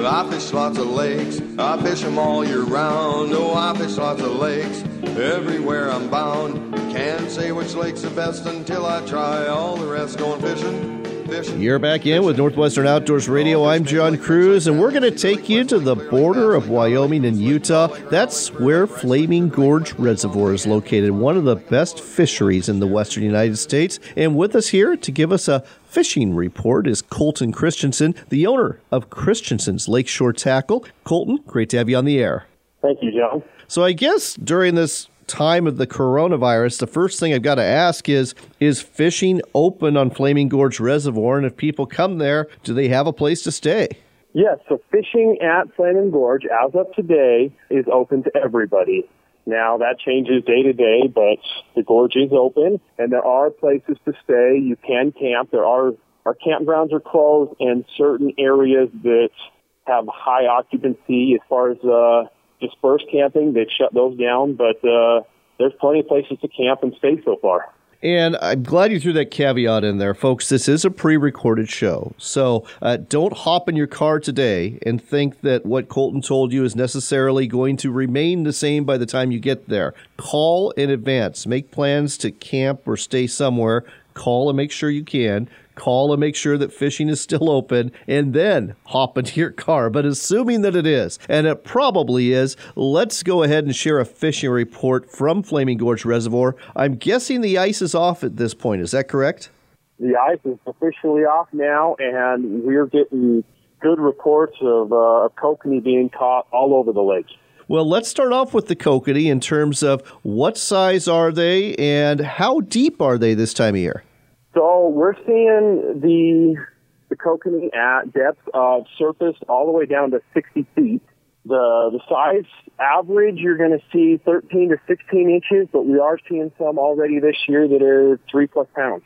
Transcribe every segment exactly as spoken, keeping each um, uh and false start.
I fish lots of lakes, I fish them all year round. Oh, I fish lots of lakes, everywhere I'm bound. Can't say which lake's the best until I try all the rest. Going fishing, fishing. You're back in with Northwestern Outdoors Radio. I'm John Cruz, and we're going to take you to the border of Wyoming and Utah. That's where Flaming Gorge Reservoir is located, one of the best fisheries in the western United States. And with us here to give us a fishing report is Colton Christensen, the owner of Christensen's Lakeshore Tackle. Colton, great to have you on the air. Thank you, John. So I guess during this time of the coronavirus, the first thing I've got to ask is, is fishing open on Flaming Gorge Reservoir? And if people come there, do they have a place to stay? Yes, so fishing at Flaming Gorge, as of today, is open to everybody. Now, that changes day to day, but the gorge is open, and there are places to stay. You can camp. There are, our campgrounds are closed, and certain areas that have high occupancy as far as uh, dispersed camping, they've shut those down, but uh, there's plenty of places to camp and stay so far. And I'm glad you threw that caveat in there, folks. This is a pre-recorded show, so uh, don't hop in your car today and think that what Colton told you is necessarily going to remain the same by the time you get there. Call in advance. Make plans to camp or stay somewhere. Call and make sure you can. Call and make sure that fishing is still open, and then hop into your car. But assuming that it is, and it probably is, let's go ahead and share a fishing report from Flaming Gorge Reservoir. I'm guessing the ice is off at this point. Is that correct? The ice is officially off now, and we're getting good reports of uh, kokanee being caught all over the lake. Well, let's start off with the kokanee in terms of what size are they and how deep are they this time of year? So we're seeing the the kokanee at depth of surface all the way down to sixty feet. The the size average, you're going to see thirteen to sixteen inches, but we are seeing some already this year that are three plus pounds.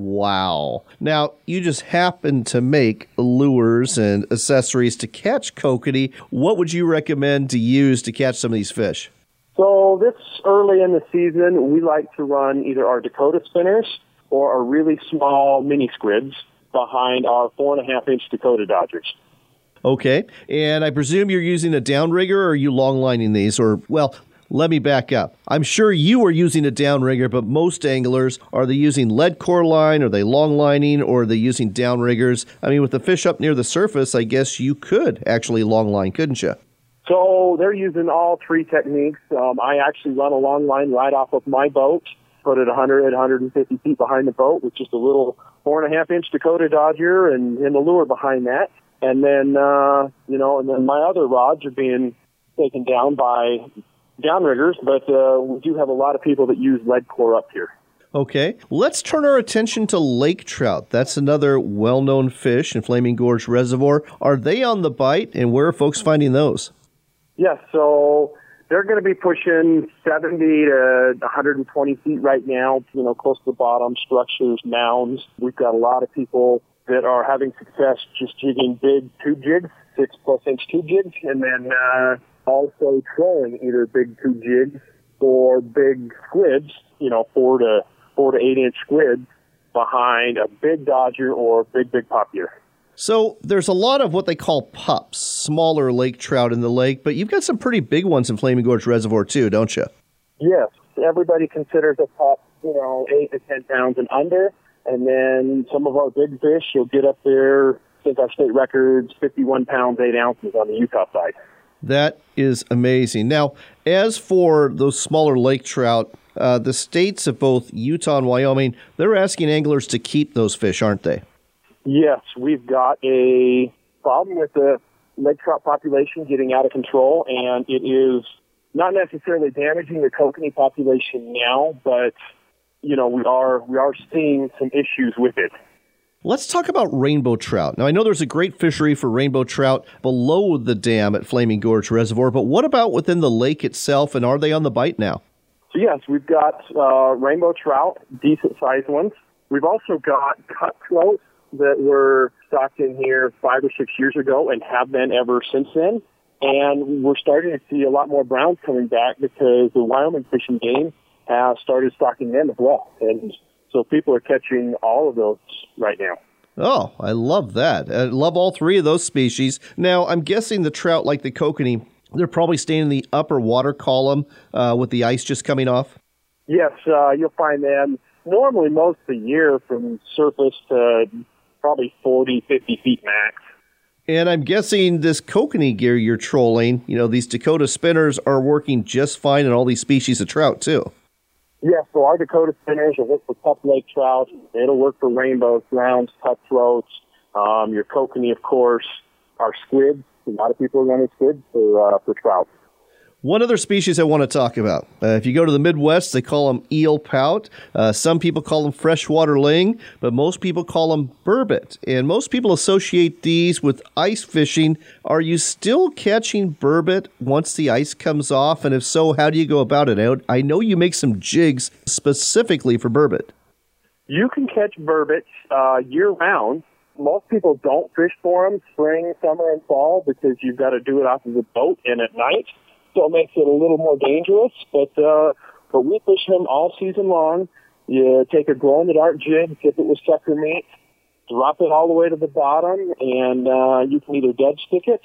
Wow. Now, you just happen to make lures and accessories to catch kokanee. What would you recommend to use to catch some of these fish? So this early in the season, we like to run either our Dakota spinners or our really small mini squids behind our four and a half inch Dakota Dodgers. Okay. And I presume you're using a downrigger, or are you long lining these? Or, well, let me back up. I'm sure you are using a downrigger, but most anglers, are they using lead core line? Are they long lining, or are they using downriggers? I mean, with the fish up near the surface, I guess you could actually long line, couldn't you? So they're using all three techniques. Um, I actually run a long line right off of my boat, put it one hundred, one hundred fifty feet behind the boat with just a little four and a half inch Dakota Dodger and, and the lure behind that. And then, uh, you know, and then my other rods are being taken down by downriggers, but uh, we do have a lot of people that use lead core up here. Okay. Let's turn our attention to lake trout. That's another well-known fish in Flaming Gorge Reservoir. Are they on the bite, and where are folks finding those? Yes, so they're going to be pushing seventy to one hundred twenty feet right now, you know, close to the bottom, structures, mounds. We've got a lot of people that are having success just jigging big tube jigs, six plus inch tube jigs, and then uh, also trolling either big tube jigs or big squids, you know, four to four to eight inch squids behind a big dodger or big, big poppier. So there's a lot of what they call pups, smaller lake trout in the lake, but you've got some pretty big ones in Flaming Gorge Reservoir too, don't you? Yes. Everybody considers a pup, you know, eight to ten pounds and under. And then some of our big fish, you'll get up there, I think our state record's fifty-one pounds, eight ounces on the Utah side. That is amazing. Now, as for those smaller lake trout, uh, the states of both Utah and Wyoming, they're asking anglers to keep those fish, aren't they? Yes, we've got a problem with the lake trout population getting out of control, and it is not necessarily damaging the kokanee population now, but, you know, we are we are seeing some issues with it. Let's talk about rainbow trout. Now, I know there's a great fishery for rainbow trout below the dam at Flaming Gorge Reservoir, but what about within the lake itself, and are they on the bite now? So, yes, we've got uh, rainbow trout, decent-sized ones. We've also got cutthroat that were stocked in here five or six years ago and have been ever since then. And we're starting to see a lot more browns coming back because the Wyoming Fish and Game has started stocking them as well. And so people are catching all of those right now. Oh, I love that. I love all three of those species. Now, I'm guessing the trout like the kokanee, they're probably staying in the upper water column uh, with the ice just coming off? Yes, uh, you'll find them normally most of the year from surface to probably forty, fifty feet max. And I'm guessing this kokanee gear you're trolling, you know, these Dakota spinners are working just fine in all these species of trout, too. Yes, so our Dakota spinners will work for cup lake trout. It'll work for rainbows, browns, cutthroats, um, your kokanee, of course, our squids. A lot of people are running squids for, uh, for trout. One other species I want to talk about. Uh, if you go to the Midwest, they call them eel pout. Uh, some people call them freshwater ling, but most people call them burbot. And most people associate these with ice fishing. Are you still catching burbot once the ice comes off? And if so, how do you go about it? I know you make some jigs specifically for burbot. You can catch burbot uh, year-round. Most people don't fish for them spring, summer, and fall because you've got to do it off of the boat and at night. So it makes it a little more dangerous, but uh, but we fish them all season long. You take a glow-in-the-dark jig, dip it with sucker meat, drop it all the way to the bottom, and uh, you can either dead stick it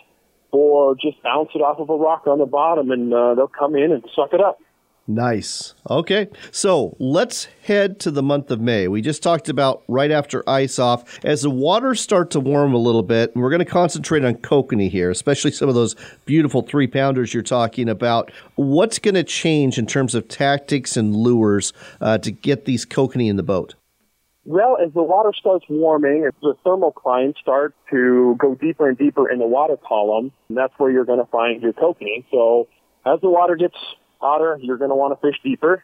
or just bounce it off of a rock on the bottom, and uh, they'll come in and suck it up. Nice. Okay, so let's head to the month of May. We just talked about right after ice off. As the waters start to warm a little bit, and we're going to concentrate on kokanee here, especially some of those beautiful three-pounders you're talking about. What's going to change in terms of tactics and lures uh, to get these kokanee in the boat? Well, as the water starts warming, as the thermoclines start to go deeper and deeper in the water column, and that's where you're going to find your kokanee. So as the water gets hotter, you're going to want to fish deeper,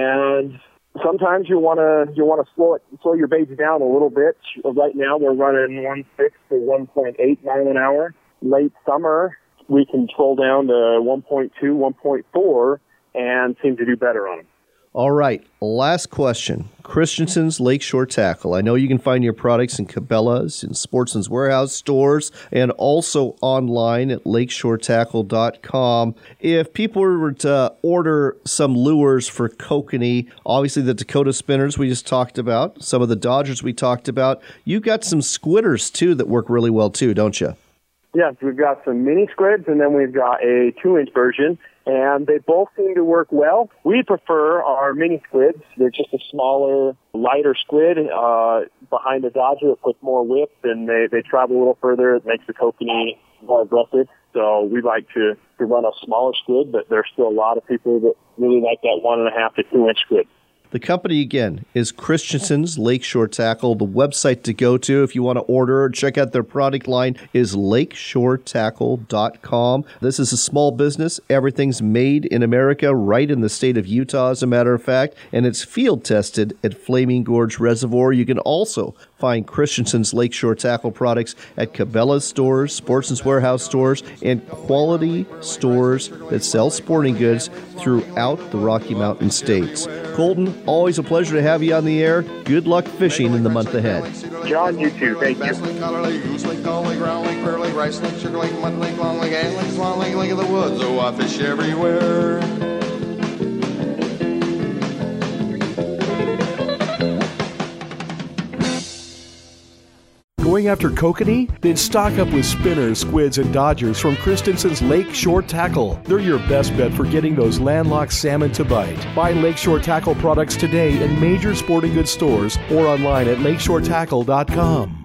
and sometimes you want to you want to slow it, slow your baits down a little bit. Right now, we're running one six to one point eight mile an hour. Late summer, we can troll down to one point two, one point four, and seem to do better on them. All right, last question. Christensen's Lakeshore Tackle. I know you can find your products in Cabela's, in Sportsman's Warehouse stores, and also online at lakeshore tackle dot com. If people were to order some lures for kokanee, obviously the Dakota spinners we just talked about, some of the Dodgers we talked about, you've got some squidders too that work really well too, don't you? Yes, we've got some mini squids, and then we've got a two-inch version, and they both seem to work well. We prefer our mini squids. They're just a smaller, lighter squid uh, behind the Dodger. It puts more whip, and they, they travel a little further. It makes the kokanee more aggressive. So we like to, to run a smaller squid, but there's still a lot of people that really like that one and a half to two-inch squid. The company, again, is Christensen's Lakeshore Tackle. The website to go to if you want to order or check out their product line is lakeshore tackle dot com. This is a small business. Everything's made in America, right in the state of Utah, as a matter of fact, and it's field tested at Flaming Gorge Reservoir. You can also find Christensen's Lakeshore Tackle products at Cabela's stores, Sportsman's Warehouse stores, and quality stores that sell sporting goods throughout the Rocky Mountain states. Colton, always a pleasure to have you on the air. Good luck fishing in the month ahead. John, you too. Thank you. Bass Lake, Collar Lake, Goose Lake, Gull Lake, Round Lake, Pearl Lake, Rice Lake, Sugar Lake, Mud Lake, Long Lake, Ant Lake, Swan Lake, Lake of the Woods. Oh, I fish everywhere. Going after kokanee? Then stock up with spinners, squids, and dodgers from Christensen's Lakeshore Tackle. They're your best bet for getting those landlocked salmon to bite. Buy Lakeshore Tackle products today in major sporting goods stores or online at lakeshore tackle dot com.